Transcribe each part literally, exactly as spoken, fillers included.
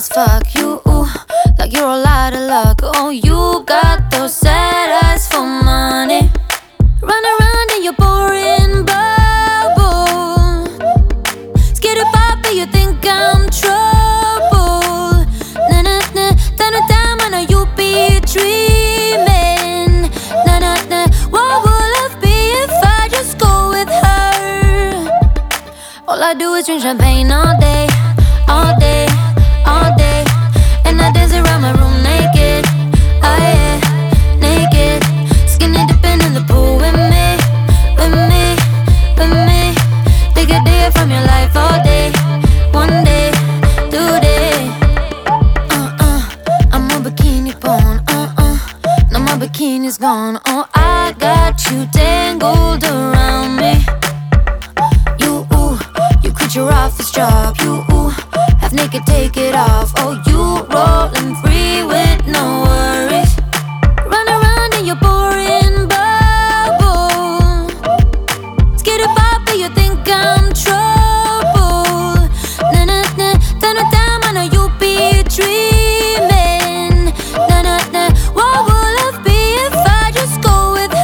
as fuck. You, ooh, like you're all out of luck. Oh, you got those sad eyes for money. Run around in your boring bubble. Scared to pop, but you think I'm trouble. Nah, nah, nah, time to time, I know you be dreaming. Nah, nah, nah, what would life be if I just go with her? All I do is drink champagne all day, all day, all day. And I dance around my room naked, oh yeah, naked. Skinny dipping in the pool with me, with me, with me. Take a day from your life all day, one day, today. Uh-uh, I'm a bikini porn, uh-uh. Now my bikini's gone, oh, I got you tangled around me. You, ooh, you quit your office job, you, ooh, half naked, take it off. Oh, you rolling free with no worries. Run around in your boring bubble. Scared to pop, but you think I'm trouble. Nah, nah, nah, time to time, I know you be dreaming. Nah, nah, nah, what would life be if I just go with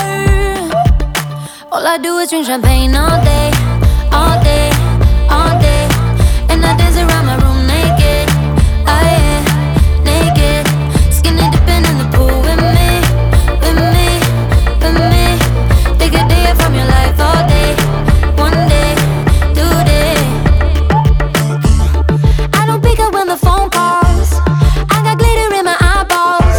her? All I do is drink champagne all day, all day, all day. And I dance around my room naked, oh yeah, naked. Skinny dipping in the pool with me, with me, with me. Take a day from your life all day, one day, today. I don't pick up when the phone calls. I got glitter in my eyeballs.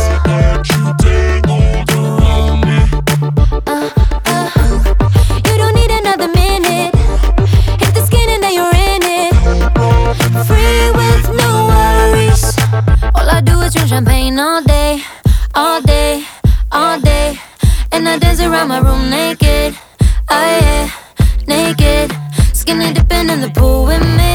Uh, uh, you don't need another minute. Hit the skin and then you're in it. Free with no worries. All I do is drink champagne all day, all day, all day. And I dance around my room naked, oh yeah, naked. Skinny dipping in the pool with me,